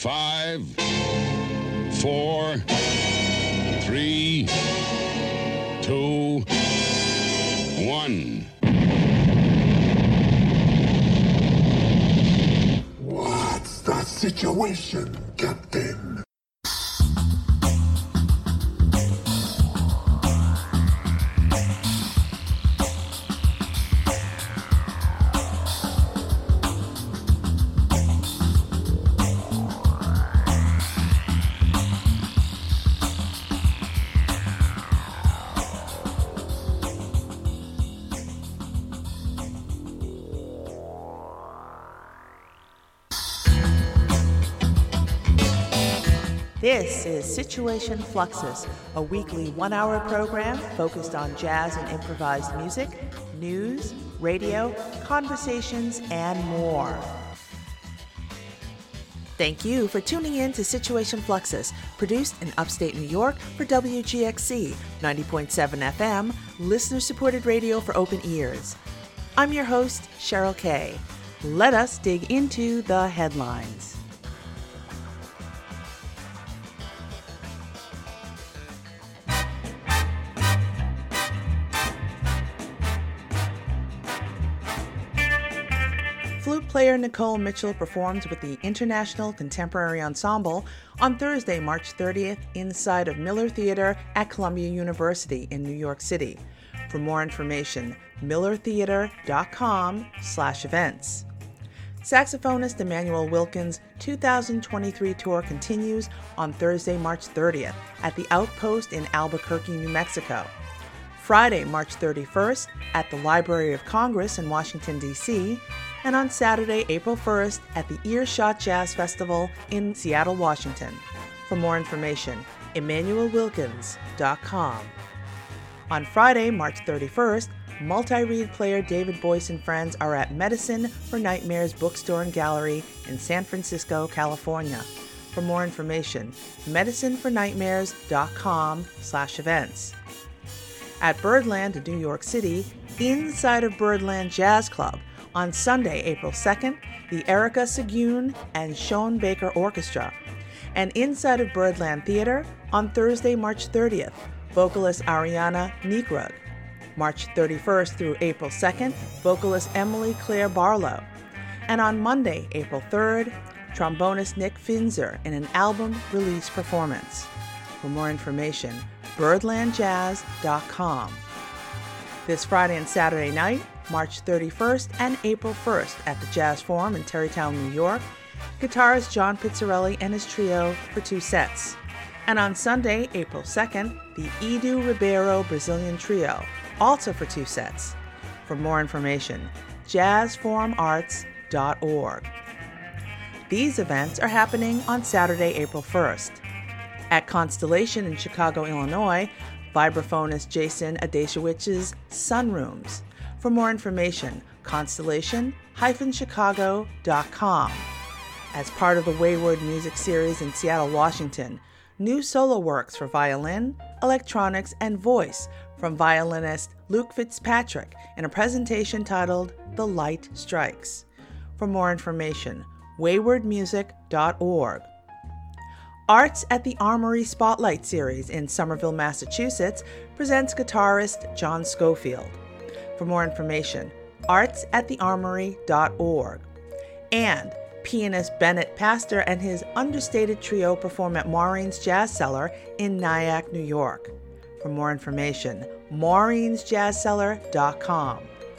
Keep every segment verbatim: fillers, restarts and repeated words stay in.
Five, four, three, two, one. What's the situation, Captain? This is Situation Fluxus, a weekly one-hour program focused on jazz and improvised music, news, radio, conversations, and more. Thank you for tuning in to Situation Fluxus, produced in upstate New York for W G X C ninety point seven F M, listener-supported radio for open ears. I'm your host, Cheryl Kay. Let us dig into the headlines. Flute player Nicole Mitchell performs with the International Contemporary Ensemble on Thursday, March thirtieth, inside of Miller Theater at Columbia University in New York City. For more information, millertheater.com slash events. Saxophonist Emmanuel Wilkins' two thousand twenty-three tour continues on Thursday, March thirtieth at the Outpost in Albuquerque, New Mexico. Friday, March thirty-first at the Library of Congress in Washington, D C, and on Saturday, April first at the Earshot Jazz Festival in Seattle, Washington. For more information, emmanuel wilkins dot com. On Friday, March thirty-first, multi-reed player David Boyce and friends are at Medicine for Nightmares Bookstore and Gallery in San Francisco, California. For more information, medicine for nightmares dot com slash events. At Birdland in New York City, inside of Birdland Jazz Club, on Sunday, April second, the Erica Segun and Sean Baker Orchestra. And inside of Birdland Theater, on Thursday, March thirtieth, vocalist Ariana Nikrug. March thirty-first through April second, vocalist Emily Claire Barlow. And on Monday, April third, trombonist Nick Finzer in an album release performance. For more information, birdland jazz dot com. This Friday and Saturday night, March thirty-first and April first at the Jazz Forum in Tarrytown, New York, guitarist John Pizzarelli and his trio for two sets. And on Sunday, April second, the Edu Ribeiro Brazilian Trio, also for two sets. For more information, jazz forum arts dot org. These events are happening on Saturday, April first. At Constellation in Chicago, Illinois, vibraphonist Jason Adesiewicz's Sunrooms. For more information, constellation dash chicago dot com. As part of the Wayward Music Series in Seattle, Washington, new solo works for violin, electronics, and voice from violinist Luke Fitzpatrick in a presentation titled The Light Strikes. For more information, wayward music dot org. Arts at the Armory Spotlight Series in Somerville, Massachusetts presents guitarist John Schofield. For more information, arts at the armory dot org. And pianist Bennett Pastor and his understated trio perform at Maureen's Jazz Cellar in Nyack, New York. For more information, maureen's jazz cellar dot com.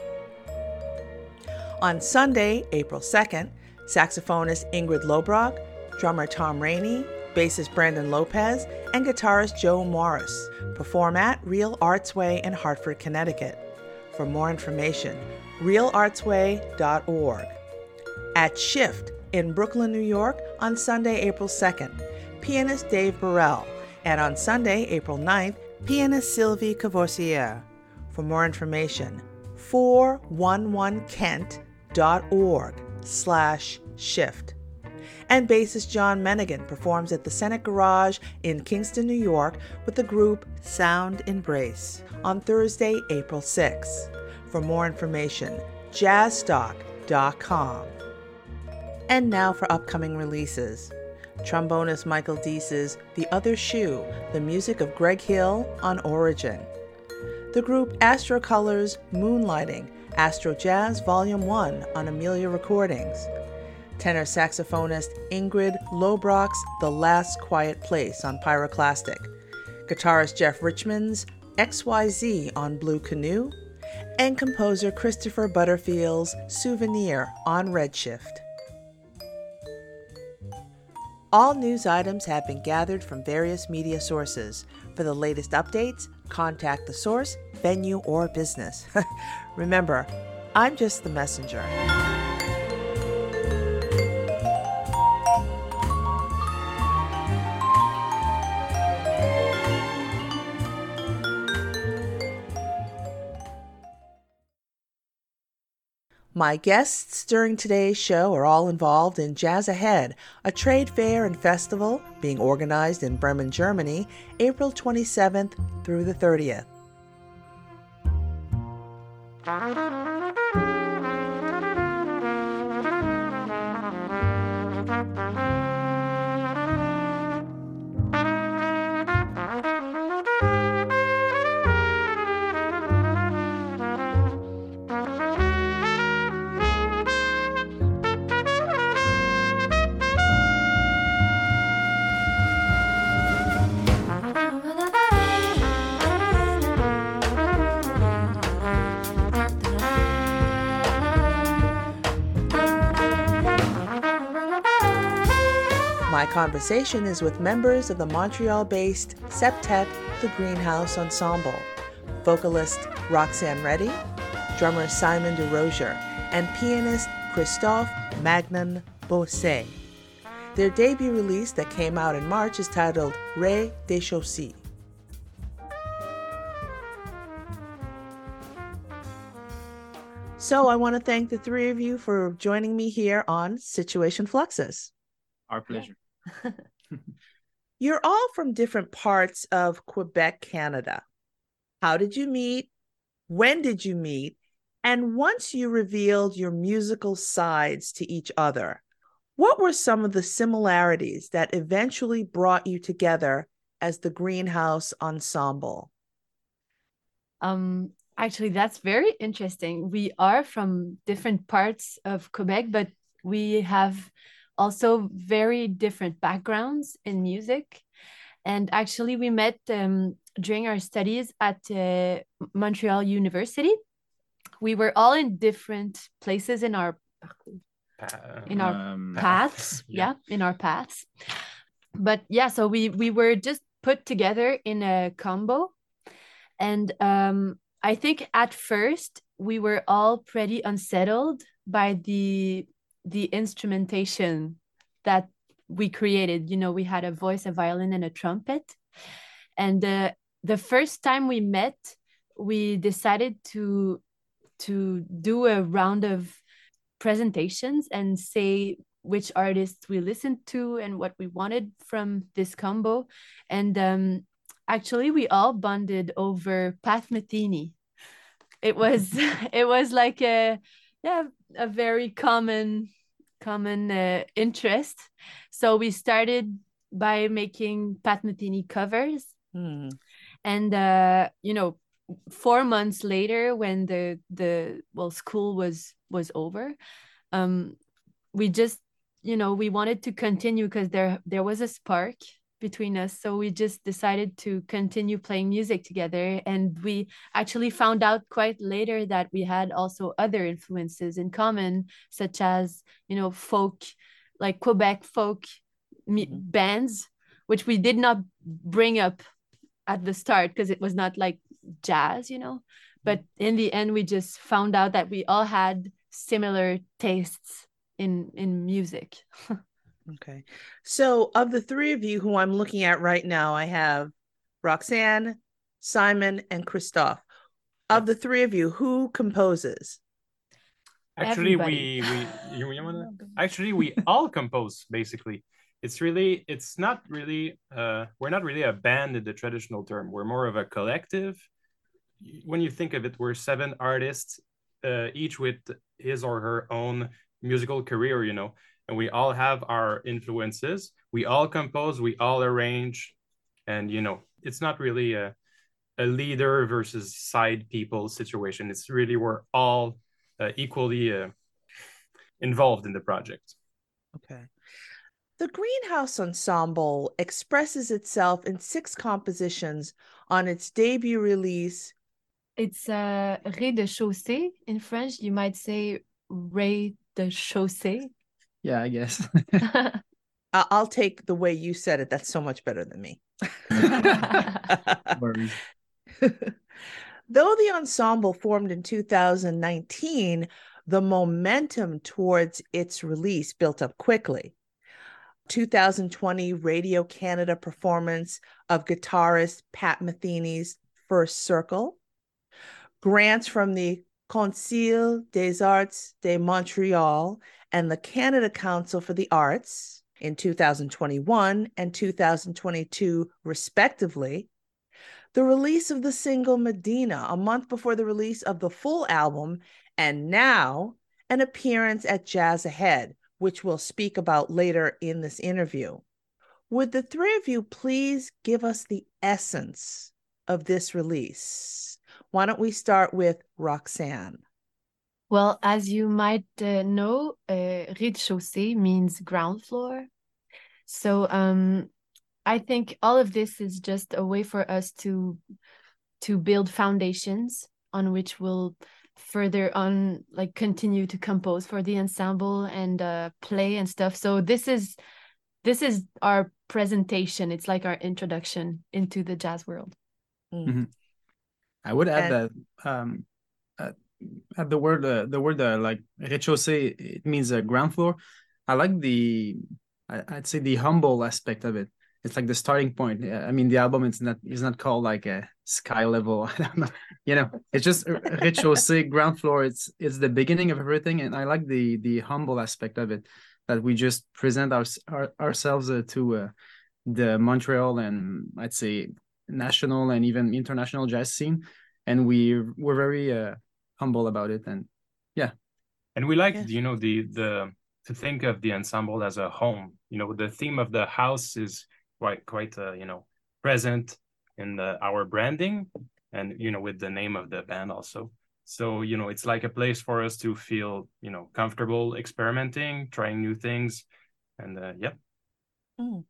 On Sunday, April second, saxophonist Ingrid Lobrock, drummer Tom Rainey, bassist Brandon Lopez, and guitarist Joe Morris perform at Real Arts Way in Hartford, Connecticut. For more information, real arts way dot org. At Shift in Brooklyn, New York on Sunday, April second, pianist Dave Burrell, and on Sunday, April ninth, pianist Sylvie Cavossiere. For more information, four one one kent dot org slash shift. And bassist John Mennigan performs at the Senate Garage in Kingston, New York with the group Sound Embrace on Thursday, April sixth. For more information, jazz stock dot com. And now for upcoming releases. trombonist Michael Dease's The Other Shoe, the music of Greg Hill on Origin. The group Astro Colors' Moonlighting, Astro Jazz Volume one on Amelia Recordings. Tenor saxophonist Ingrid Lobrock's The Last Quiet Place on Pyroclastic. Guitarist Jeff Richmond's X Y Z on Blue Canoe. And composer Christopher Butterfield's Souvenir on Redshift. All news items have been gathered from various media sources. For the latest updates, contact the source, venue, or business. Remember, I'm just the messenger. My guests during today's show are all involved in Jazz Ahead, a trade fair and festival being organized in Bremen, Germany, April twenty-seventh through the thirtieth. My conversation is with members of the Montreal-based septet The Greenhouse Ensemble, vocalist Roxanne Reddy, drummer Simon DeRozier, and pianist Christophe Magnan Bosset. Their debut release that came out in March is titled Rez-de-Chaussée. So I want to thank the three of you for joining me here on Situation Fluxus. Our pleasure. You're all from different parts of Quebec, Canada. How did you meet? When did you meet? And once you revealed your musical sides to each other, what were some of the similarities that eventually brought you together as the Greenhouse Ensemble? Um, actually, that's very interesting. We are from different parts of Quebec, but we have also very different backgrounds in music. And actually, we met um, during our studies at uh, Montreal University. We were all in different places in our in our Um, paths. yeah. yeah, in our paths. But yeah, so we we were just put together in a combo. And um, I think at first we were all pretty unsettled by the the instrumentation that we created. You know, we had a voice, a violin, and a trumpet. And uh, the first time we met, we decided to to do a round of presentations and say which artists we listened to and what we wanted from this combo. And um, actually, we all bonded over Pat Metheny. It was it was like a yeah a very common common uh, interest. So we started by making Pat Metheny covers. Hmm. And uh, you know, four months later, when the the well school was was over, um, we just you know we wanted to continue because there there was a spark between us. So we just decided to continue playing music together. And we actually found out quite later that we had also other influences in common, such as you know folk, like Quebec folk me- Mhm. bands, which we did not bring up at the start because it was not like jazz, you know. But in the end, we just found out that we all had similar tastes in in music. Okay. So of the three of you who I'm looking at right now, I have Roxanne, Simon, and Christophe. Of the three of you, who composes? Actually, Everybody. we we you, you wanna actually we all compose basically. It's really it's not really uh we're not really a band in the traditional term. We're more of a collective. When you think of it, we're seven artists, uh, each with his or her own musical career, you know, and we all have our influences. we all compose, we all arrange, and you know, it's not really a a leader versus side people situation. It's really we're all uh, equally uh, involved in the project. Okay. The Greenhouse Ensemble expresses itself in six compositions on its debut release. It's uh, rez-de-chaussée in French. You might say rez-de-chaussée. Yeah, I guess. I'll take the way you said it. That's so much better than me. Worries. Though the ensemble formed in two thousand nineteen, the momentum towards its release built up quickly. two thousand twenty Radio Canada performance of guitarist Pat Metheny's First Circle, grants from the Conseil des Arts de Montréal and the Canada Council for the Arts in two thousand twenty-one and two thousand twenty-two, respectively, the release of the single Medina a month before the release of the full album, and now an appearance at Jazz Ahead, which we'll speak about later in this interview. Would the three of you please give us the essence of this release? Why don't we start with Roxanne? Well, as you might uh, know, uh, rez-de-chaussée means ground floor. So um, I think all of this is just a way for us to to build foundations on which we'll further on like continue to compose for the ensemble and uh, play and stuff. So this is this is our presentation. It's like our introduction into the jazz world. Mm. Mm-hmm. I would add And- that um, uh, at the word uh, the word uh, like rez-de-chaussée, it means a uh, ground floor. I like the I, I'd say the humble aspect of it. It's like the starting point. I mean, the album is not is not called like a sky level. I don't know. You know, it's just rez-de-chaussée, ground floor. It's it's the beginning of everything, and I like the the humble aspect of it. That we just present our, our ourselves uh, to uh, the Montreal and I'd say national and even international jazz scene, and we we're very uh, humble about it. And yeah, and we like Yes. you know the the to think of the ensemble as a home. You know, the theme of the house is quite quite uh, you know present in the, our branding, and you know with the name of the band also. So you know it's like a place for us to feel you know comfortable experimenting, trying new things, and uh, yep. Mm.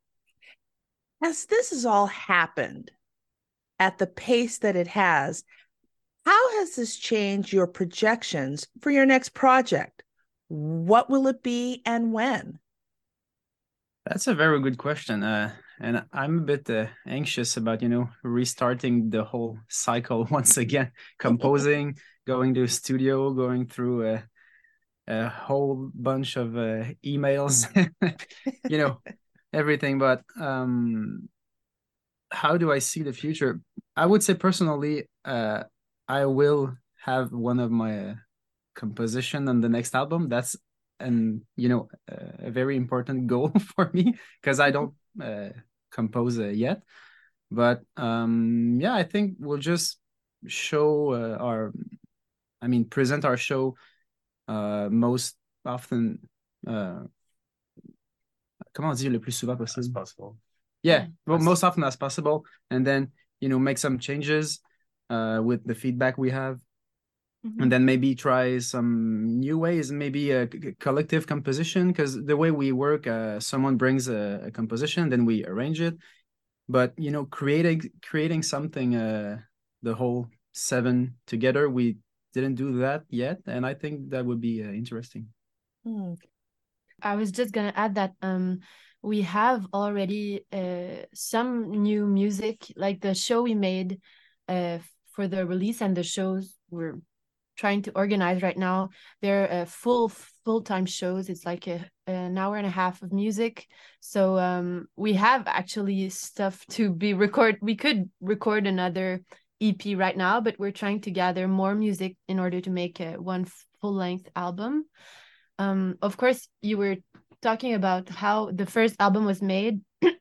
As this has all happened at the pace that it has, how has this changed your projections for your next project? What will it be and when? that's a very good question. Uh, and I'm a bit uh, anxious about you know restarting the whole cycle once again, composing, going to a studio, going through a a whole bunch of uh, emails, you know, everything. But um, how do I see the future? I would say personally, uh, I will have one of my uh, composition on the next album. That's and you know uh, a very important goal for me because I don't uh, compose uh, yet. But um, yeah, I think we'll just show uh, our, I mean, present our show uh, most often. Uh, comment on dit le plus souvent As possible? possible. Yeah, well, As- most often as possible, and then you know make some changes uh, with the feedback we have, and then maybe try some new ways, maybe a c- collective composition, because the way we work, uh, someone brings a, a composition, then we arrange it, but you know creating creating something uh, the whole seven together, we didn't do that yet, and I think that would be uh, interesting. Hmm. I was just gonna add that um we have already uh some new music, like the show we made uh for the release and the shows we're trying to organize right now. They're uh, full full-time shows. It's like a, an hour and a half of music. So um we have actually stuff to be record. We could record another E P right now, but we're trying to gather more music in order to make a one full-length album. Um, of course, you were talking about how the first album was made.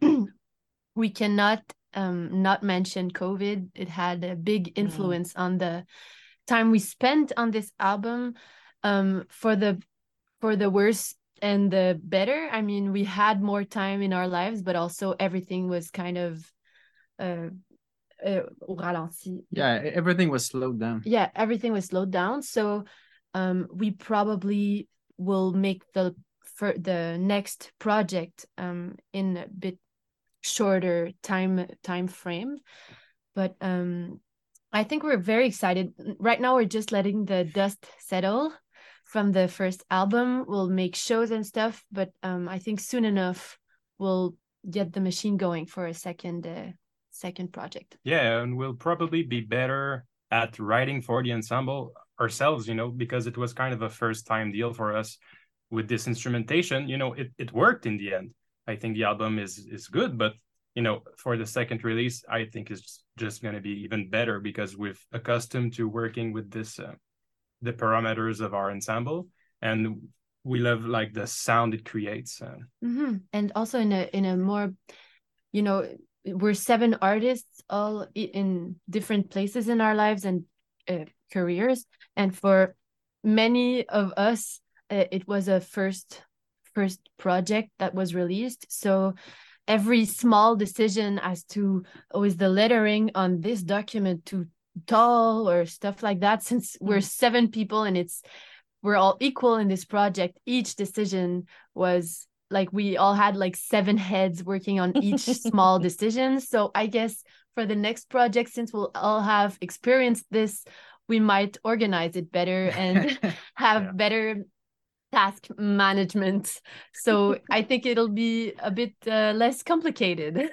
We cannot um, not mention COVID. It had a big influence on the time we spent on this album. Um, for the for the worse, and the better. I mean, we had more time in our lives, but also everything was kind of uh, uh, au ralenti. Yeah, everything was slowed down. Yeah, everything was slowed down. So um, we probably will make the for the next project um, in a bit shorter time time frame. But um, I think we're very excited. Right now, we're just letting the dust settle from the first album. We'll make shows and stuff, but um, I think soon enough we'll get the machine going for a second uh, second project. Yeah, and we'll probably be better at writing for the ensemble ourselves, you know, because it was kind of a first time deal for us with this instrumentation. You know, it, it worked in the end. I think the album is is good, but you know, for the second release, I think it's just going to be even better because we've accustomed to working with this, uh, the parameters of our ensemble, and we love like the sound it creates. Uh. Mm-hmm. And also in a in a more, you know, we're seven artists all in different places in our lives and uh, careers, and for many of us, uh, it was a first first project that was released. So every small decision as to, oh, is the lettering on this document too tall or stuff like that, since we're seven people and it's we're all equal in this project, each decision was like we all had like seven heads working on each small decision. So I guess for the next project, since we'll all have experienced this, we might organize it better and have Yeah. better task management. So I think it'll be a bit uh, less complicated.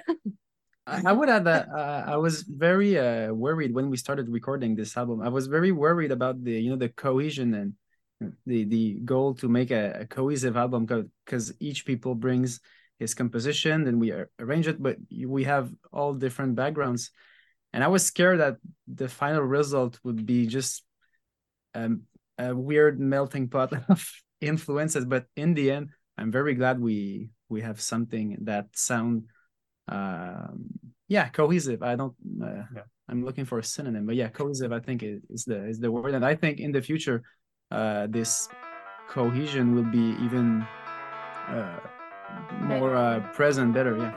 I, I would add that uh, I was very uh, worried when we started recording this album. I was very worried about the, you know, the cohesion and the the goal to make a, a cohesive album, because each people brings his composition and we arrange it, but we have all different backgrounds. And I was scared that the final result would be just um, a weird melting pot of influences, but in the end I'm very glad we we have something that sound um yeah cohesive. I don't uh, yeah. I'm looking for a synonym, but yeah, cohesive I think is, is the is the word. And I think in the future uh this cohesion will be even uh more uh present, better. Yeah.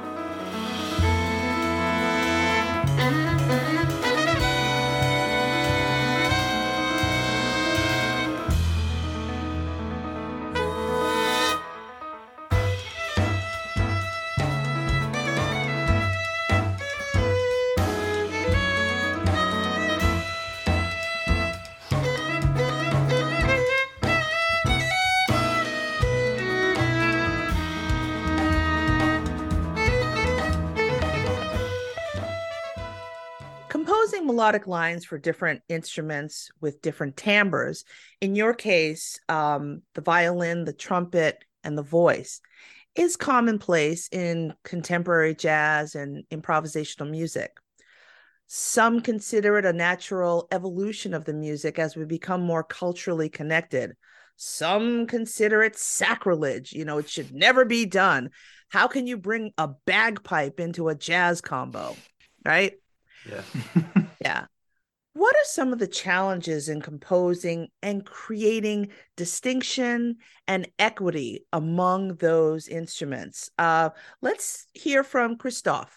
Composing melodic lines for different instruments with different timbres, in your case, um, the violin, the trumpet, and the voice, is commonplace in contemporary jazz and improvisational music. Some consider it a natural evolution of the music as we become more culturally connected. Some consider it sacrilege. You know, it should never be done. How can you bring a bagpipe into a jazz combo, right? Yeah. Yeah. What are some of the challenges in composing and creating distinction and equity among those instruments? Uh, let's hear from Christophe.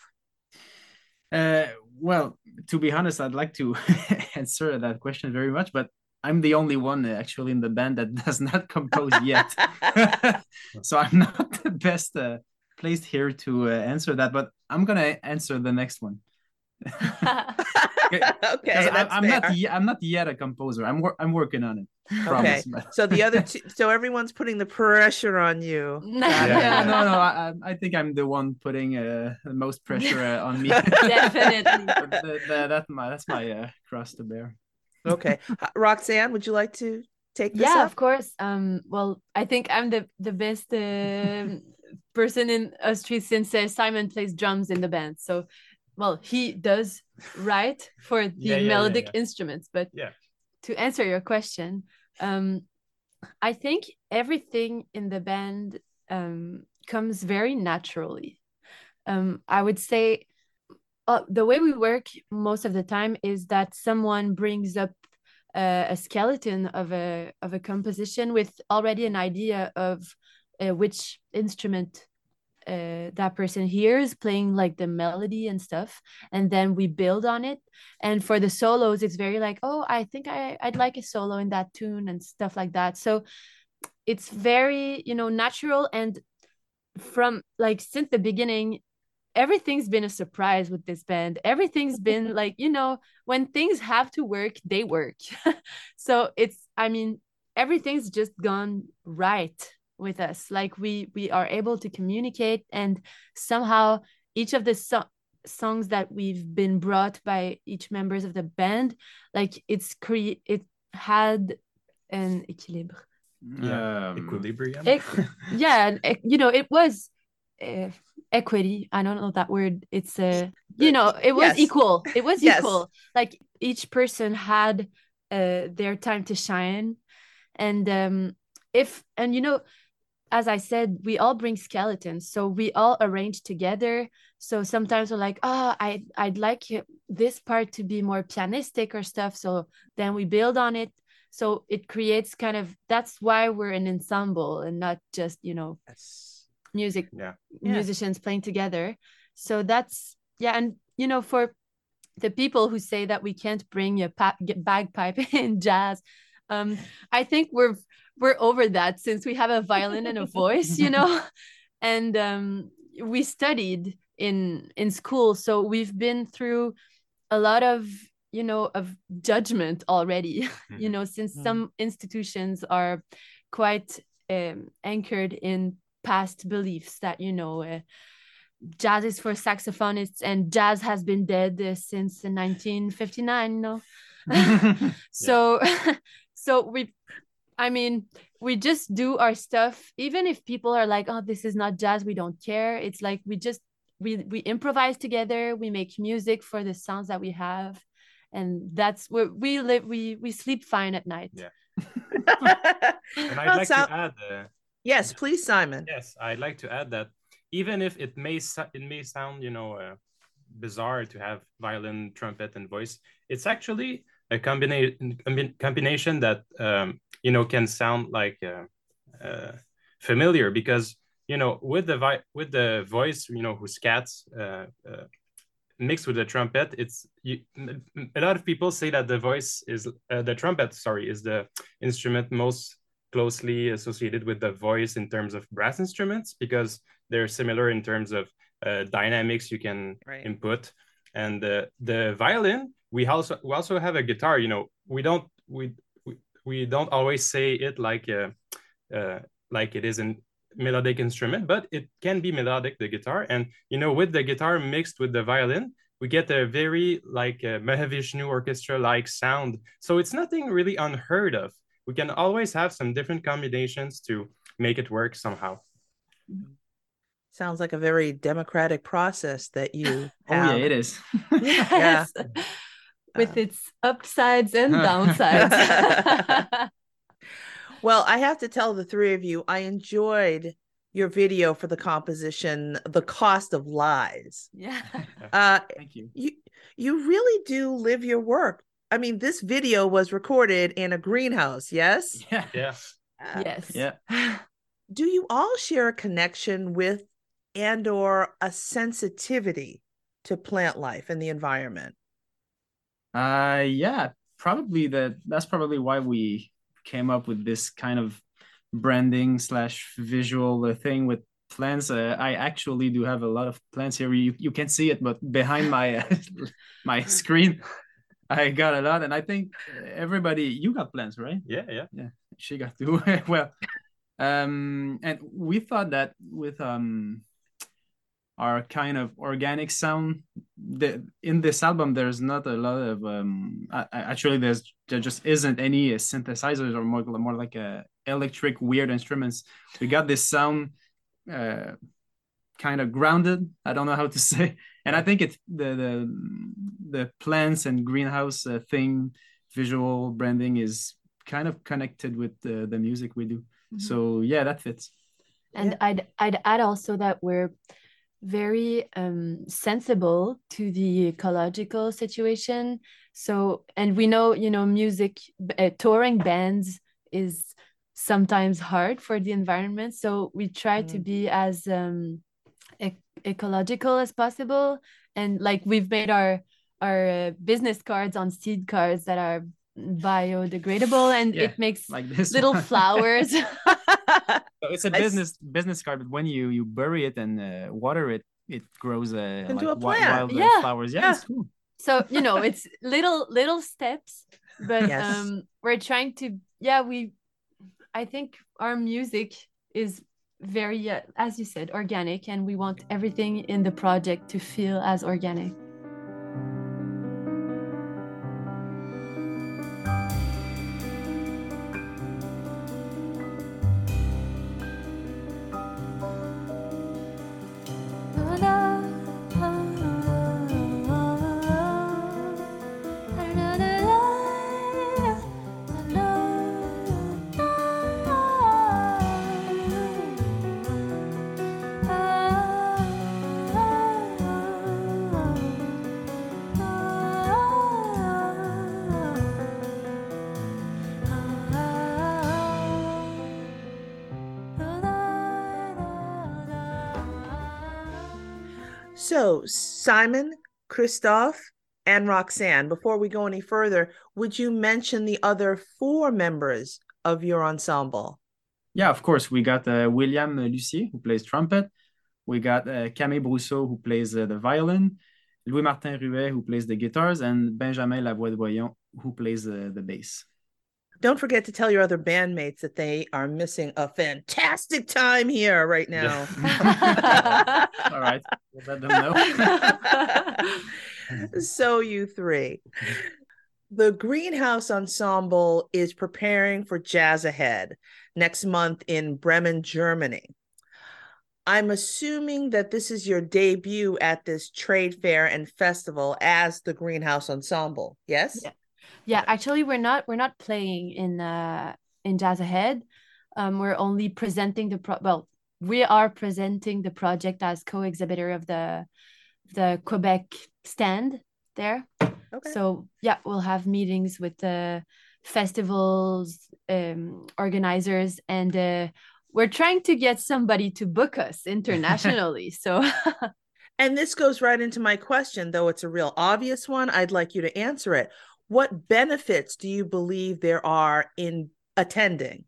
Uh, well, to be honest, I'd like to answer that question very much, but I'm the only one actually in the band that does not compose yet. So I'm not the best uh, placed here to uh, answer that, but I'm going to answer the next one. Okay, I'm, I'm fair. not. I'm not yet a composer. I'm. Wor- I'm working on it. Okay, promise, so the other two. So everyone's putting the pressure on you. yeah, yeah, no, no. I, I think I'm the one putting uh, the most pressure uh, on me. Definitely. But the, the, that's my. That's my uh, cross to bear. Okay, Roxanne, would you like to take this Yeah, up? of course. Um. Well, I think I'm the the best uh, person in Austria since uh, Simon plays drums in the band. So. Well, he does write for the Yeah, yeah, melodic yeah, yeah. instruments, but Yeah. to answer your question, um, I think everything in the band um, comes very naturally. Um, I would say uh, the way we work most of the time is that someone brings up uh, a skeleton of a of a composition with already an idea of uh, which instrument uh, that person hears playing like the melody and stuff, and then we build on it. And for the solos, it's very like, oh, I think I, I'd like a solo in that tune and stuff like that. So it's very, you know, natural. And from like since the beginning, everything's been a surprise with this band. Everything's been like, you know, when things have to work, they work. So it's, I mean, everything's just gone right with us. Like we we are able to communicate, and somehow each of the so- songs that we've been brought by each members of the band, like it's cre- it had an équilibre. Yeah, Um, equilibrium. Equ- yeah, and, e- you know, it was uh, equity. I don't know that word. It's a, uh, you know, it was Yes. equal. It was Yes. equal. Like each person had uh, their time to shine. And um, if, and you know, as I said, we all bring skeletons. So we all arrange together. So sometimes we're like, oh, I, I'd like this part to be more pianistic or stuff. So then we build on it. So it creates kind of, that's why we're an ensemble and not just, you know, Yes. music, Yeah. musicians playing together. So that's, yeah. And, you know, for the people who say that we can't bring a pa- bagpipe in jazz, um, I think we're, we're over that, since we have a violin and a voice, you know, and um, we studied in, in school. So we've been through a lot of, you know, of judgment already, mm-hmm. you know, since mm-hmm. some institutions are quite um, anchored in past beliefs that, you know, uh, jazz is for saxophonists and jazz has been dead uh, since nineteen fifty-nine, no? So, so we, I mean, we just do our stuff. Even if people are like, oh, this is not jazz, we don't care. It's like, we just, we, we improvise together. We make music for the sounds that we have. And that's where we live. We, we sleep fine at night. Yeah. And I'd like so- to add. Uh, yes, please, Simon. Yes, I'd like to add that even if it may, it may sound, you know, uh, bizarre to have violin, trumpet, and voice, it's actually a combination combination that um, you know, can sound like uh, uh, familiar, because, you know, with the vi- with the voice, you know, who scats uh, uh, mixed with the trumpet, it's you, a lot of people say that the voice is uh, the trumpet, sorry, is the instrument most closely associated with the voice in terms of brass instruments, because they're similar in terms of uh, dynamics you can right. input. And uh, the violin, we also we also have a guitar. You know, we don't we we, we don't always say it like uh, uh, like it is a melodic instrument, but it can be melodic, the guitar. And you know, with the guitar mixed with the violin, we get a very like a Mahavishnu orchestra like sound. So it's nothing really unheard of. We can always have some different combinations to make it work somehow. Sounds like a very democratic process that you have. Oh yeah, it is. Yes. Yeah. With uh, its upsides and downsides. Well, I have to tell the three of you, I enjoyed your video for the composition, The Cost of Lies. Yeah. Uh, Thank you. You you really do live your work. I mean, this video was recorded in a greenhouse, yes? Yeah. Yeah. Uh, yes. Yeah. Do you all share a connection with and or a sensitivity to plant life and the environment? Uh, yeah, probably that. That's probably why we came up with this kind of branding slash visual uh, thing with plants. Uh, I actually do have a lot of plants here. You you can't see it, but behind my uh, my screen, I got a lot. And I think everybody, you got plants, right? Yeah, yeah, yeah. She got two. Well, um, and we thought that with um. our kind of organic sound, the, in this album there's not a lot of um uh, actually there's there just isn't any uh, synthesizers or more, more like a electric weird instruments. We got this sound uh kind of grounded, I don't know how to say, and I think it's the the the plants and greenhouse uh, thing, visual branding is kind of connected with the, the music we do. Mm-hmm. So yeah, that fits. And yeah. I'd I'd add also that we're very um, sensible to the ecological situation. So, and we know, you know, music, uh, touring bands is sometimes hard for the environment. So we try Mm. to be as um, e- ecological as possible. And like we've made our our uh, business cards on seed cards that are biodegradable, and Yeah, it makes like this little one. flowers. So it's a I s- business business card, but when you you bury it and uh, water it, it grows uh, Into like a wi- plant. wild uh, Yeah. flowers. Yeah, Yeah. it's cool. So you know, it's little little steps, but Yes. um we're trying to, yeah, we I think our music is very uh, as you said, organic, and we want everything in the project to feel as organic. So, Simon, Christophe, and Roxanne, before we go any further, would you mention the other four members of your ensemble? Yeah, of course. We got uh, William Lucier, who plays trumpet. We got uh, Camille Brousseau, who plays uh, the violin. Louis-Martin Ruet, who plays the guitars. And Benjamin Lavoie de Boyon, who plays uh, the bass. Don't forget to tell your other bandmates that they are missing a fantastic time here right now. Yeah. All right. We'll let them know. So, you three. The Greenhouse Ensemble is preparing for Jazz Ahead next month in Bremen, Germany. I'm assuming that this is your debut at this trade fair and festival as the Greenhouse Ensemble. Yes? Yeah. Yeah, actually we're not we're not playing in uh in Jazz Ahead. Um we're only presenting the pro well, we are presenting the project as co-exhibitor of the the Quebec stand there. Okay. So yeah, we'll have meetings with the festivals um organizers, and uh we're trying to get somebody to book us internationally. So And this goes right into my question, though it's a real obvious one. I'd like you to answer it. What benefits do you believe there are in attending?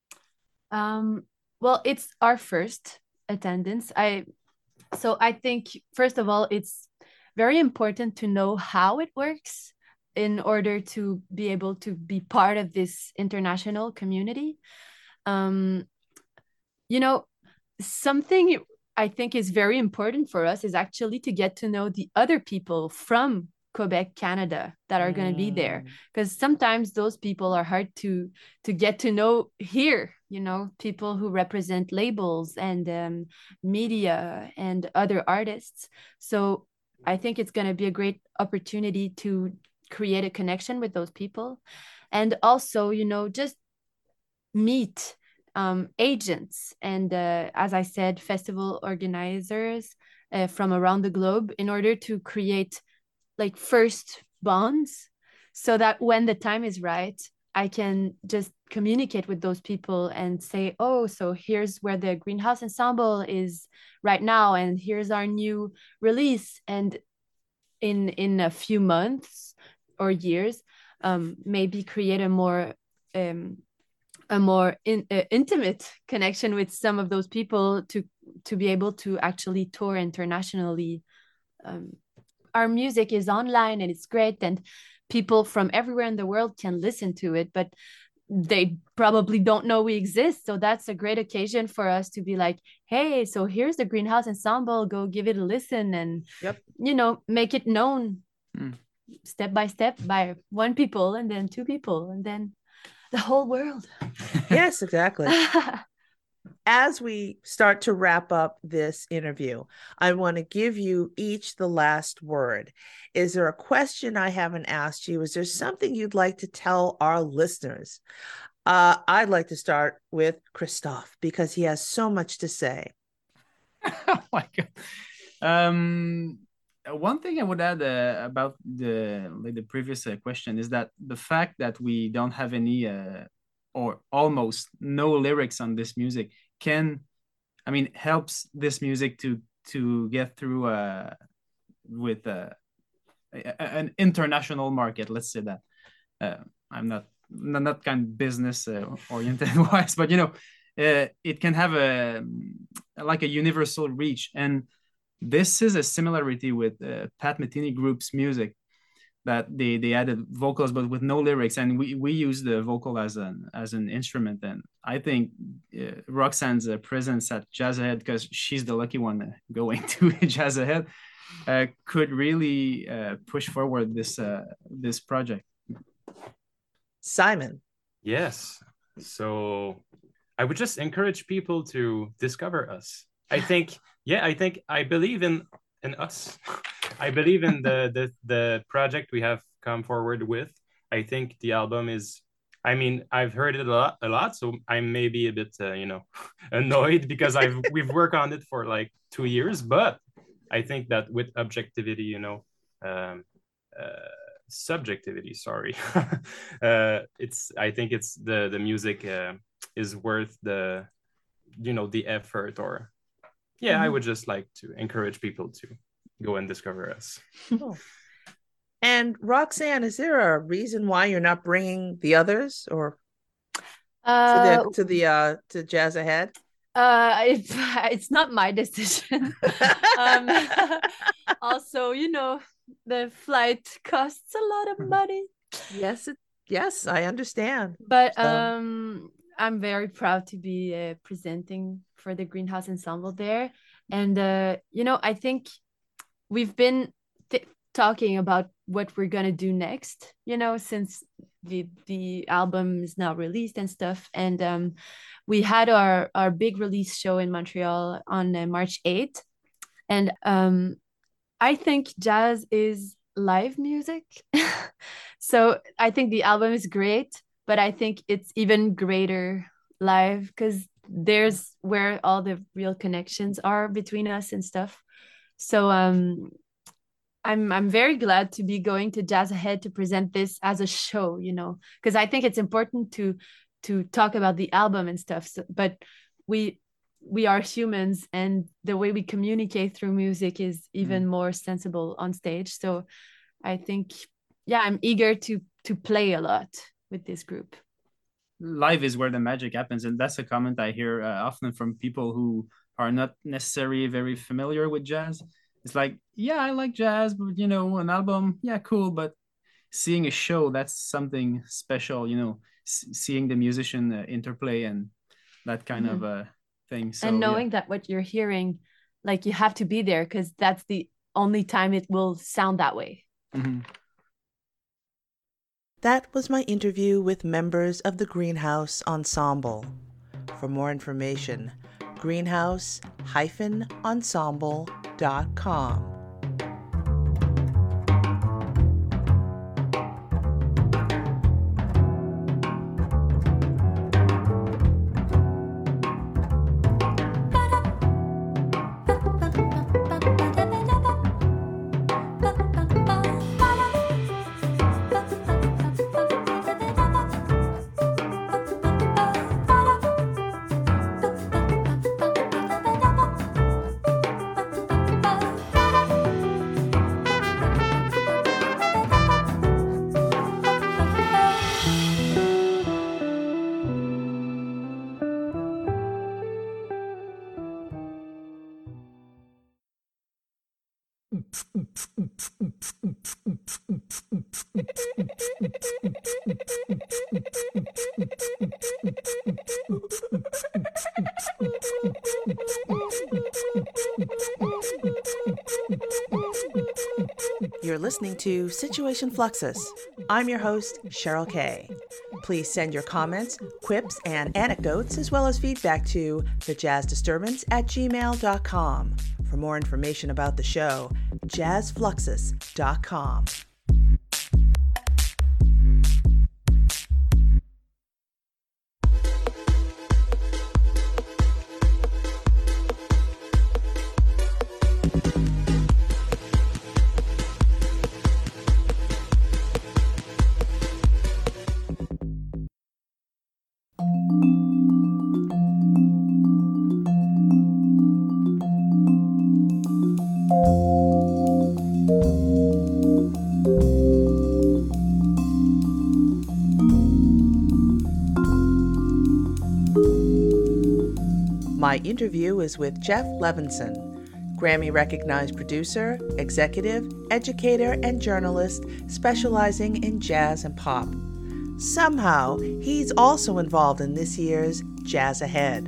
Um, well, it's our first attendance. I so I think first of all, it's very important to know how it works in order to be able to be part of this international community. Um, you know, something I think is very important for us is actually to get to know the other people from Quebec, Canada, that are going to be there, because sometimes those people are hard to to get to know here. You know, people who represent labels and um, media and other artists. So I think it's going to be a great opportunity to create a connection with those people, and also, you know, just meet um, agents and, uh, as I said, festival organizers uh, from around the globe, in order to create like first bonds, so that when the time is right, I can just communicate with those people and say, oh, so here's where the Greenhouse Ensemble is right now, and here's our new release. And in in a few months or years, um, maybe create a more um, a more in, uh, intimate connection with some of those people, to to be able to actually tour internationally. Um, our music is online and it's great, and people from everywhere in the world can listen to it, but they probably don't know we exist. So that's a great occasion for us to be like, hey, so here's the Greenhouse Ensemble, go give it a listen, and Yep. you know, make it known Mm. step by step by one people, and then two people, and then the whole world. Yes, exactly. As we start to wrap up this interview, I want to give you each the last word. Is there a question I haven't asked you? Is there something you'd like to tell our listeners? Uh, I'd like to start with Christophe, because he has so much to say. Oh my God. Um, one thing I would add uh, about the like the previous uh, question is that the fact that we don't have any uh, or almost no lyrics on this music can, I mean, helps this music to to get through uh, with uh, a, an international market. Let's say that. Uh, I'm not not kind of business uh, oriented wise, but you know, uh, it can have a like a universal reach, and this is a similarity with uh, Pat Metheny Group's music, that they they added vocals but with no lyrics, and we we use the vocal as an as an instrument. And I think uh, Roxanne's uh, presence at Jazz Ahead, because she's the lucky one uh, going to Jazz Ahead, uh, could really uh, push forward this uh, this project. Simon. Yes. So I would just encourage people to discover us. I think, yeah, I think I believe in in us. I believe in the, the the project we have come forward with. I think the album is, I mean, I've heard it a lot, a lot, so I'm maybe a bit, uh, you know, annoyed because I've we've worked on it for like two years. But I think that with objectivity, you know, um, uh, subjectivity, sorry, uh, it's. I think it's the the music uh, is worth the, you know, the effort. Or, yeah, mm-hmm. I would just like to encourage people to go and discover us. Cool. And Roxanne, is there a reason why you're not bringing the others or uh, to the to the uh, to Jazz Ahead? Uh, it's it's not my decision. um, also, you know, the flight costs a lot of money. Yes, it, yes, I understand. But so. um, I'm very proud to be uh, presenting for the Greenhouse Ensemble there, and uh, you know, I think we've been th- talking about what we're gonna do next, you know, since the the album is now released and stuff. And um, we had our our big release show in Montreal on uh, March eighth, and um, I think jazz is live music. So I think the album is great, but I think it's even greater live, because there's where all the real connections are between us and stuff. So um, I'm I'm very glad to be going to Jazz Ahead to present this as a show, you know, because I think it's important to to talk about the album and stuff. So, but we we are humans, and the way we communicate through music is even mm. more sensible on stage. So I think, yeah, I'm eager to to play a lot with this group. Live is where the magic happens, and that's a comment I hear uh, often from people who are not necessarily very familiar with jazz. It's like, yeah, I like jazz, but, you know, an album, yeah, cool. But seeing a show, that's something special, you know, s- seeing the musician uh, interplay and that kind mm-hmm. of uh, thing. So, and knowing yeah. that what you're hearing, like, you have to be there, because that's the only time it will sound that way. Mm-hmm. That was my interview with members of the Greenhouse Ensemble. For more information, greenhouse dash ensemble dot com. You're listening to Situation Fluxus. I'm your host, Cheryl Kay. Please send your comments, quips, and anecdotes, as well as feedback to thejazzdisturbance at gmail dot com. For more information about the show, jazz fluxus dot com. My interview is with Jeff Levinson, Grammy-recognized producer, executive, educator, and journalist specializing in jazz and pop. Somehow, he's also involved in this year's Jazz Ahead.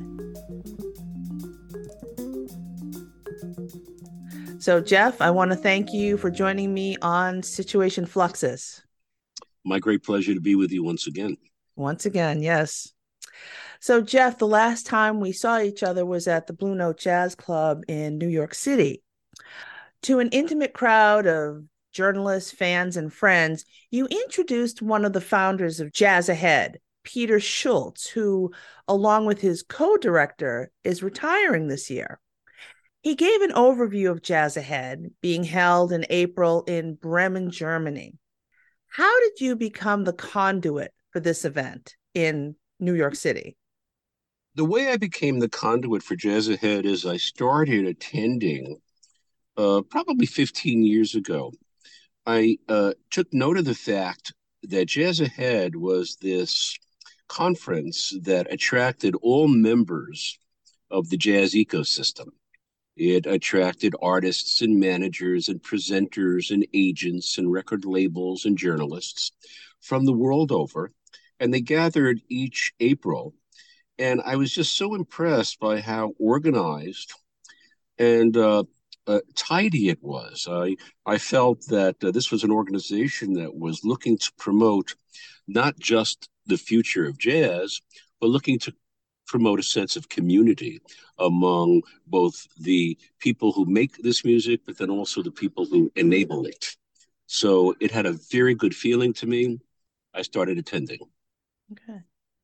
So, Jeff, I want to thank you for joining me on Situation Fluxus. My great pleasure to be with you once again. Once again, yes. So, Jeff, the last time we saw each other was at the Blue Note Jazz Club in New York City. To an intimate crowd of journalists, fans, and friends, you introduced one of the founders of Jazz Ahead, Peter Schultz, who, along with his co-director, is retiring this year. He gave an overview of Jazz Ahead, being held in April in Bremen, Germany. How did you become the conduit for this event in New York City? The way I became the conduit for Jazz Ahead is I started attending uh, probably fifteen years ago. I uh, took note of the fact that Jazz Ahead was this conference that attracted all members of the jazz ecosystem. It attracted artists and managers and presenters and agents and record labels and journalists from the world over. And they gathered each April. And I was just so impressed by how organized and uh, uh, tidy it was. I, I felt that uh, this was an organization that was looking to promote not just the future of jazz, but looking to promote a sense of community among both the people who make this music, but then also the people who enable it. So it had a very good feeling to me. I started attending. Okay.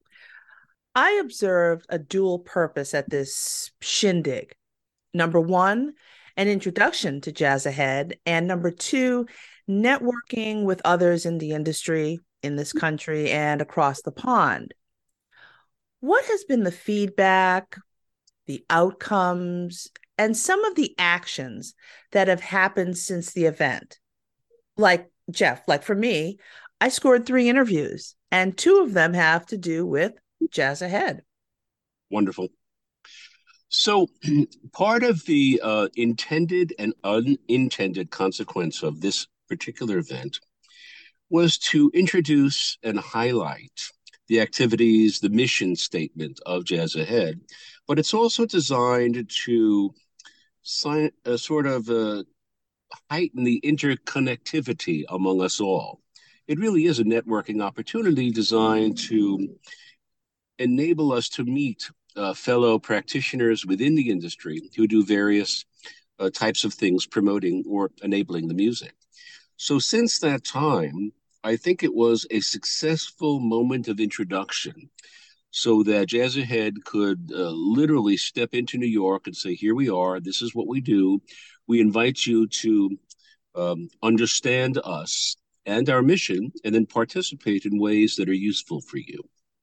I observed a dual purpose at this shindig. Number one, an introduction to Jazz Ahead, and number two, networking with others in the industry in this country and across the pond. What has been the feedback, the outcomes, and some of the actions that have happened since the event? Like, Jeff, like for me, I scored three interviews, and two of them have to do with Jazz Ahead. Wonderful. So part of the uh, intended and unintended consequence of this particular event was to introduce and highlight the activities, the mission statement of Jazz Ahead, but it's also designed to sign, uh, sort of uh, heighten the interconnectivity among us all. It really is a networking opportunity designed to enable us to meet uh, fellow practitioners within the industry who do various uh, types of things promoting or enabling the music. So since that time, I think it was a successful moment of introduction so that Jazz Ahead could uh, literally step into New York and say, here we are, this is what we do. We invite you to um, understand us and our mission and then participate in ways that are useful for you.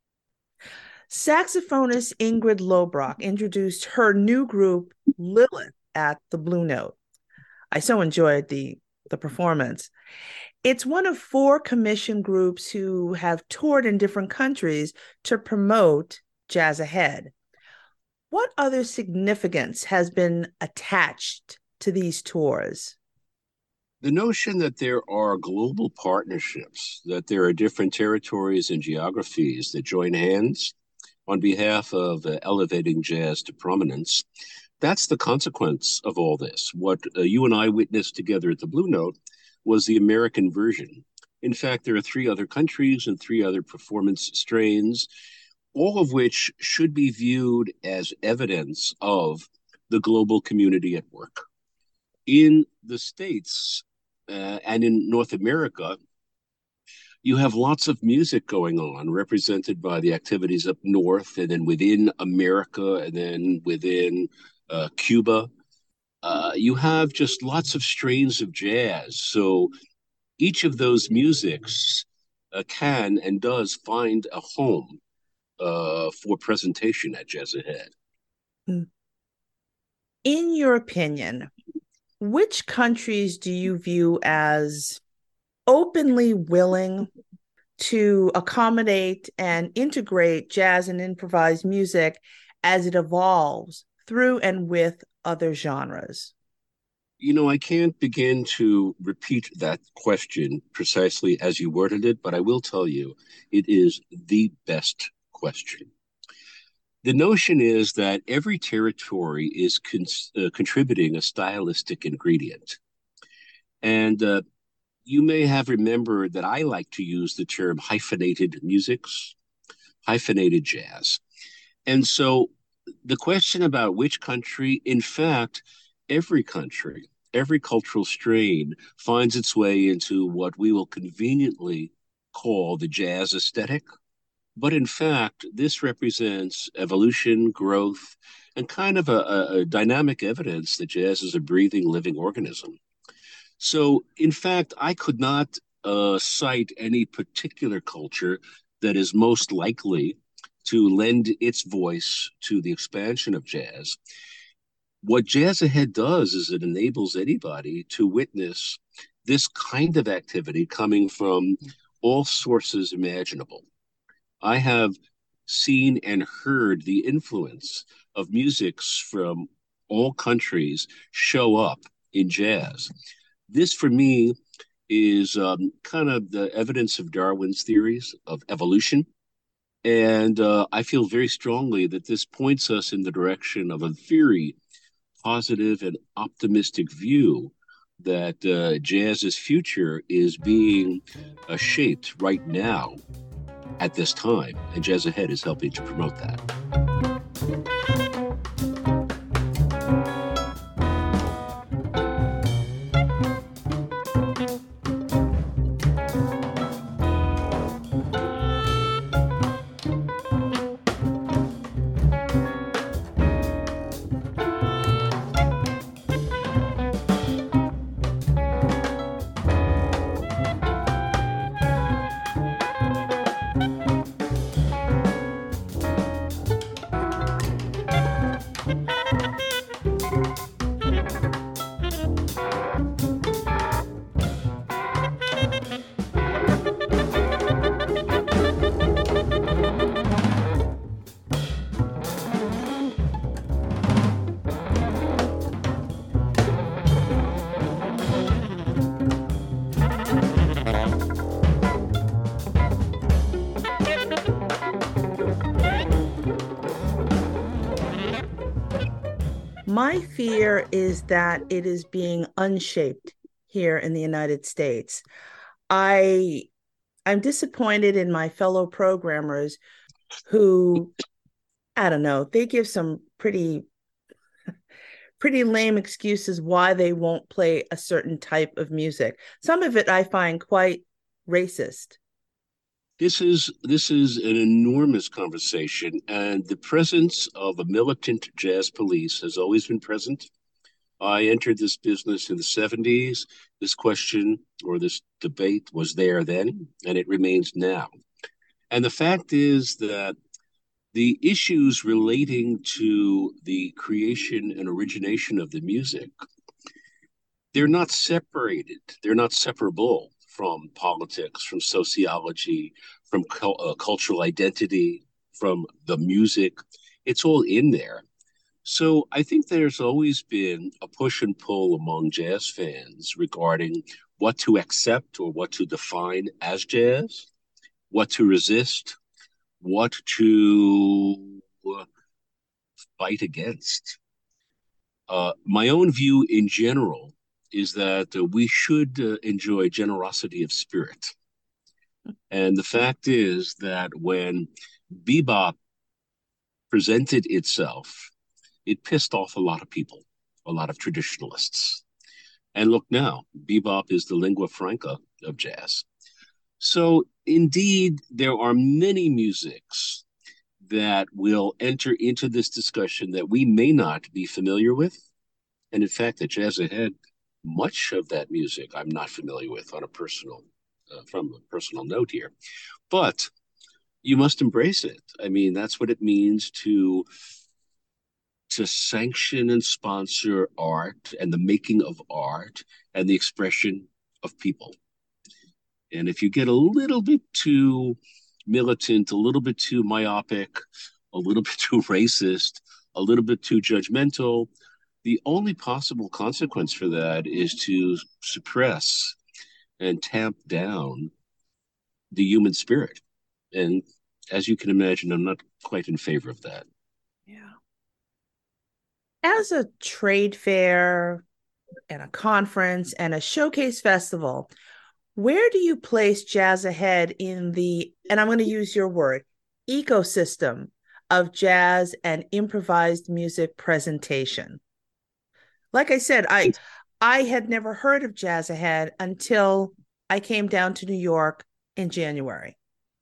Saxophonist Ingrid Lobrock introduced her new group, Lilith, at the Blue Note. I so enjoyed the, the performance. It's one of four commission groups who have toured in different countries to promote Jazz Ahead. What other significance has been attached to these tours? The notion that there are global partnerships, that there are different territories and geographies that join hands on behalf of uh, elevating jazz to prominence, that's the consequence of all this. What uh, you and I witnessed together at the Blue Note was the American version. In fact, there are three other countries and three other performance strains, all of which should be viewed as evidence of the global community at work. In the States uh, and in North America, you have lots of music going on represented by the activities up north and then within America and then within uh, Cuba. Uh, you have just lots of strains of jazz. So each of those musics uh, can and does find a home uh, for presentation at Jazz Ahead. In your opinion, which countries do you view as openly willing to accommodate and integrate jazz and improvised music as it evolves through and with other genres? You know, I can't begin to repeat that question precisely as you worded it, but I will tell you it is the best question. The notion is that every territory is con uh, contributing a stylistic ingredient. And uh, you may have remembered that I like to use the term hyphenated musics, hyphenated jazz. And so the question about which country, in fact, every country, every cultural strain finds its way into what we will conveniently call the jazz aesthetic. But in fact, this represents evolution, growth, and kind of a, a, a dynamic evidence that jazz is a breathing, living organism. So, in fact, I could not uh, cite any particular culture that is most likely to lend its voice to the expansion of jazz. What Jazz Ahead does is it enables anybody to witness this kind of activity coming from all sources imaginable. I have seen and heard the influence of musics from all countries show up in jazz. This, for me, is um, kind of the evidence of Darwin's theories of evolution. And uh, I feel very strongly that this points us in the direction of a very positive and optimistic view that uh, jazz's future is being uh, shaped right now at this time. And Jazz Ahead is helping to promote that. My fear is that it is being unshaped here in the United States. I, I'm disappointed in my fellow programmers who, I don't know, they give some pretty, pretty lame excuses why they won't play a certain type of music. Some of it I find quite racist. This is this is an enormous conversation, and the presence of a militant jazz police has always been present. I entered this business in the seventies. This question or this debate was there then, and it remains now. And the fact is that the issues relating to the creation and origination of the music, they're not separated. They're not separable from politics, from sociology, from uh, cultural identity, from the music. It's all in there. So I think there's always been a push and pull among jazz fans regarding what to accept or what to define as jazz, what to resist, what to uh, fight against. Uh, my own view in general is that uh, we should uh, enjoy generosity of spirit. And the fact is that when bebop presented itself, it pissed off a lot of people, a lot of traditionalists. And look now, bebop is the lingua franca of jazz. So indeed, there are many musics that will enter into this discussion that we may not be familiar with. And in fact, at Jazz Ahead, much of that music I'm not familiar with on a personal, uh, from a personal note here. But you must embrace it. I mean, that's what it means to to sanction and sponsor art and the making of art and the expression of people. And if you get a little bit too militant, a little bit too myopic, a little bit too racist, a little bit too judgmental, the only possible consequence for that is to suppress and tamp down the human spirit. And as you can imagine, I'm not quite in favor of that. Yeah. As a trade fair and a conference and a showcase festival, where do you place Jazz Ahead in the, and I'm going to use your word, ecosystem of jazz and improvised music presentation? Like I said, I I had never heard of Jazz Ahead until I came down to New York in January.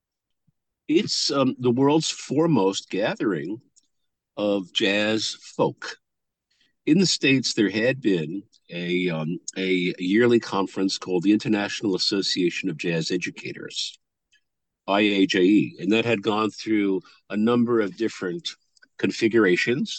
It's um, the world's foremost gathering of jazz folk. In the States, there had been a, um, a yearly conference called the International Association of Jazz Educators, I A J E, and that had gone through a number of different configurations.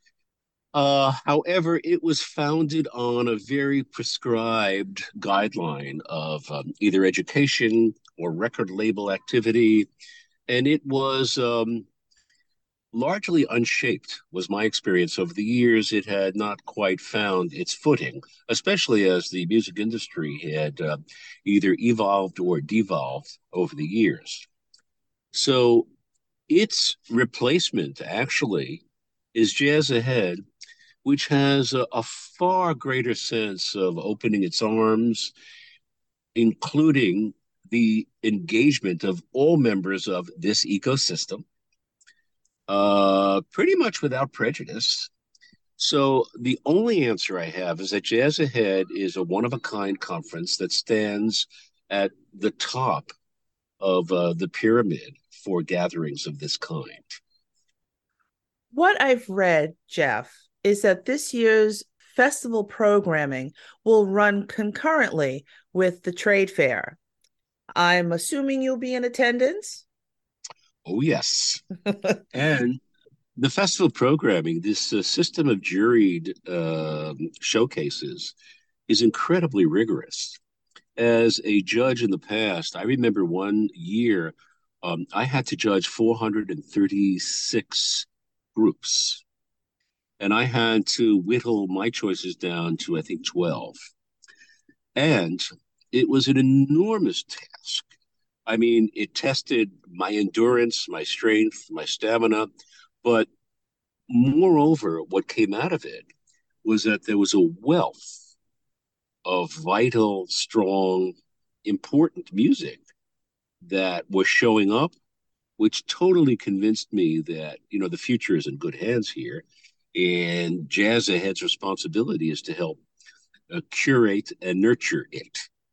Uh, however, it was founded on a very prescribed guideline of um, either education or record label activity, and it was um, largely unshaped, was my experience over the years. It had not quite found its footing, especially as the music industry had uh, either evolved or devolved over the years. So its replacement actually is Jazz Ahead, which has a, a far greater sense of opening its arms, including the engagement of all members of this ecosystem, uh, pretty much without prejudice. So the only answer I have is that Jazz Ahead is a one-of-a-kind conference that stands at the top of uh, the pyramid for gatherings of this kind. What I've read, Jeff, is that this year's festival programming will run concurrently with the trade fair. I'm assuming you'll be in attendance? Oh, yes. And the festival programming, this uh, system of juried uh, showcases, is incredibly rigorous. As a judge in the past, I remember one year um, I had to judge four hundred thirty-six groups. And I had to whittle my choices down to, I think, twelve. And it was an enormous task. I mean, it tested my endurance, my strength, my stamina. But moreover, what came out of it was that there was a wealth of vital, strong, important music that was showing up, which totally convinced me that, you know, the future is in good hands here. And Jazz Ahead's responsibility is to help uh, curate and nurture it.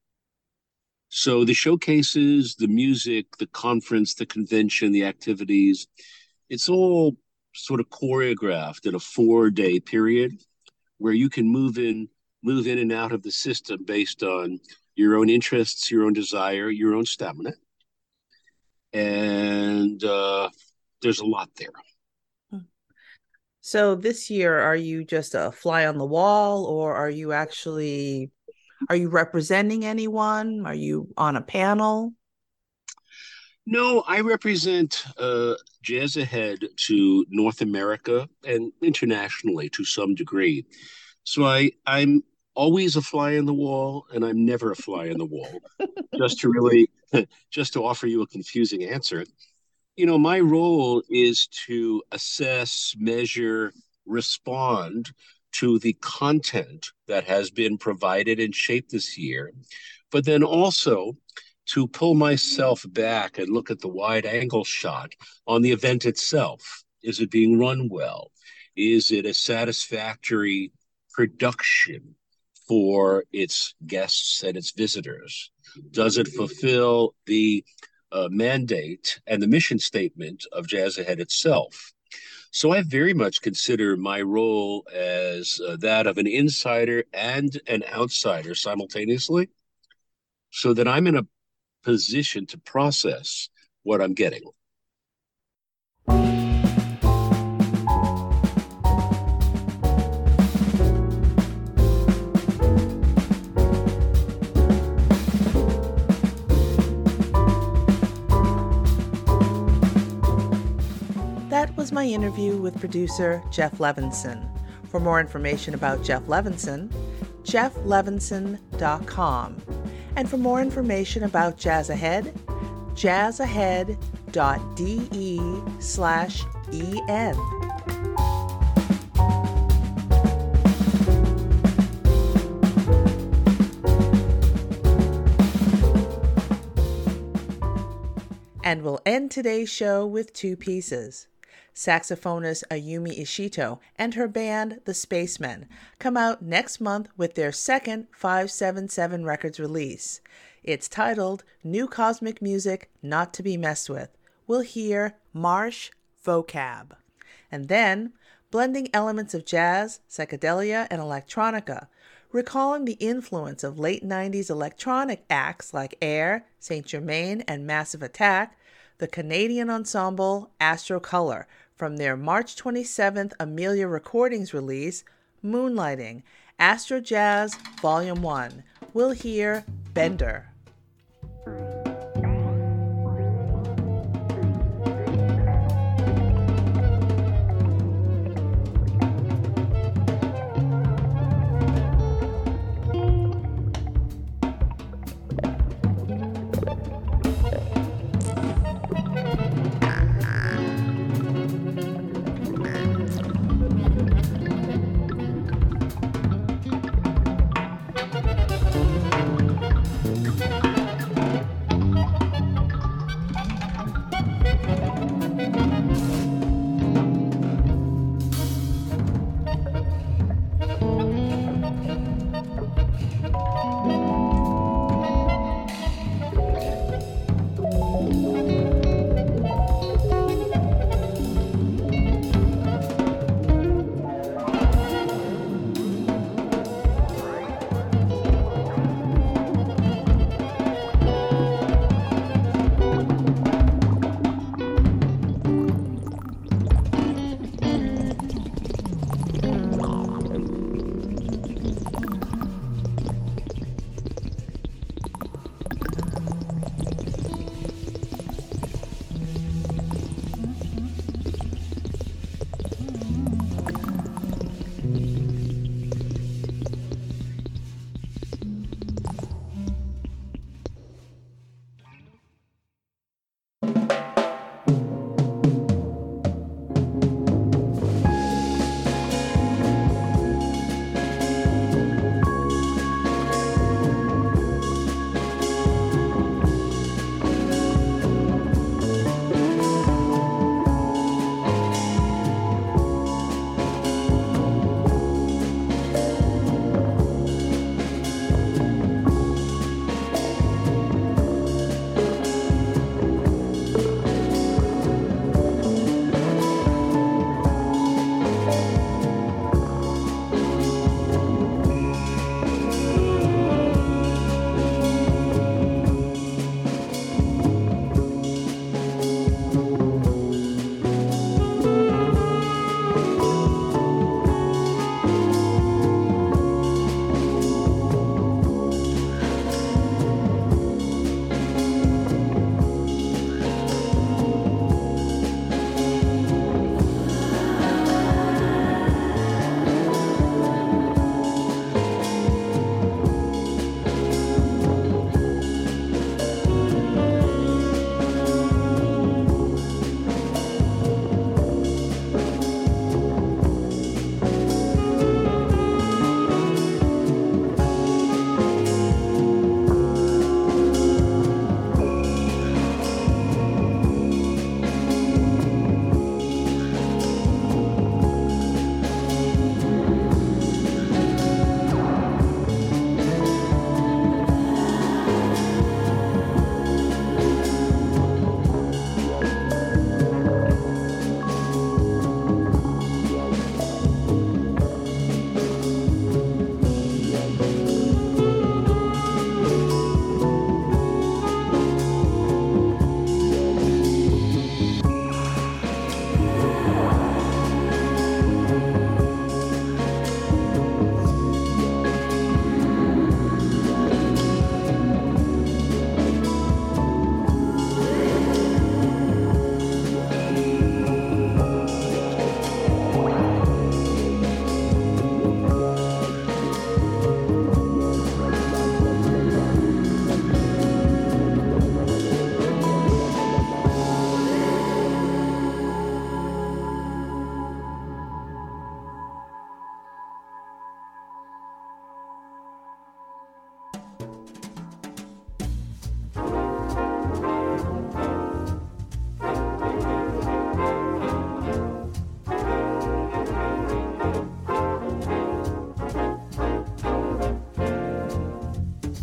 So the showcases, the music, the conference, the convention, the activities, it's all sort of choreographed in a four-day period where you can move in, move in and out of the system based on your own interests, your own desire, your own stamina. And uh, there's a lot there. So this year, are you just a fly on the wall, or are you actually, are you representing anyone? Are you on a panel? No, I represent uh, Jazz Ahead to North America and internationally to some degree. So I, I'm always a fly on the wall, and I'm never a fly on the wall. Just to really, just to offer you a confusing answer. You know, my role is to assess, measure, respond to the content that has been provided and shaped this year, but then also to pull myself back and look at the wide angle shot on the event itself. Is it being run well? Is it a satisfactory production for its guests and its visitors? Does it fulfill the Uh, mandate and the mission statement of Jazz Ahead itself? So I very much consider my role as uh, that of an insider and an outsider simultaneously, so that I'm in a position to process what I'm getting. That was my interview with producer Jeff Levinson. For more information about Jeff Levinson, jeff levinson dot com. And for more information about Jazz Ahead, jazzahead dot de slash en. And we'll end today's show with two pieces. Saxophonist Ayumi Ishito and her band, The Spacemen, come out next month with their second five seven seven Records release. It's titled New Cosmic Music Not to Be Messed With. We'll hear Marsh Vocab. And then, blending elements of jazz, psychedelia, and electronica, recalling the influence of late nineties electronic acts like Air, Saint Germain, and Massive Attack, the Canadian ensemble Astro Color, from their March twenty-seventh Amelia Recordings release, Moonlighting, Astro Jazz Volume one. We'll hear Bender.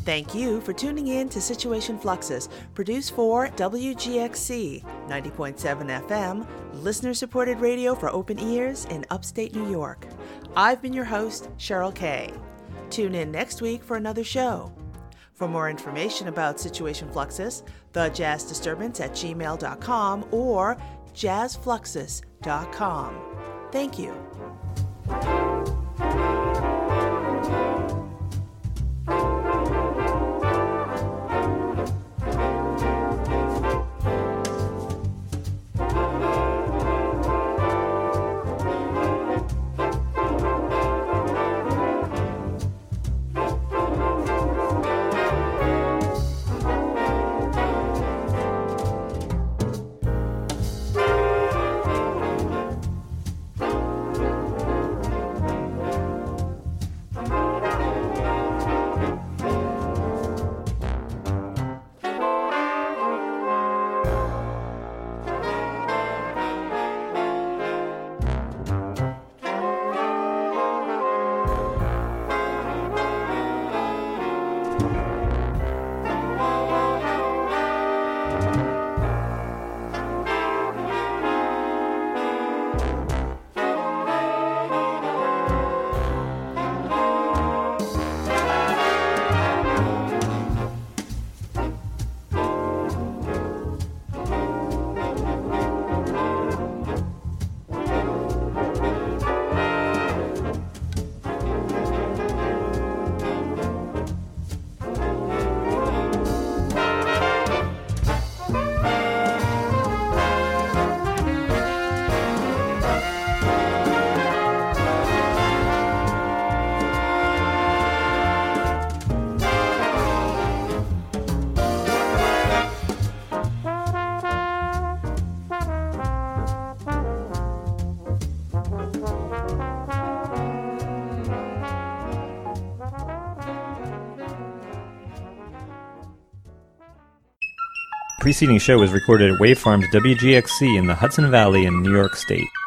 Thank you for tuning in to Situation Fluxus, produced for W G X C ninety point seven F M, listener-supported radio for open ears in upstate New York. I've been your host, Cheryl Kay. Tune in next week for another show. For more information about Situation Fluxus, the Jazz Disturbance at gmail dot com or jazz fluxus dot com. Thank you. The preceding show was recorded at Wave Farms W G X C in the Hudson Valley in New York State.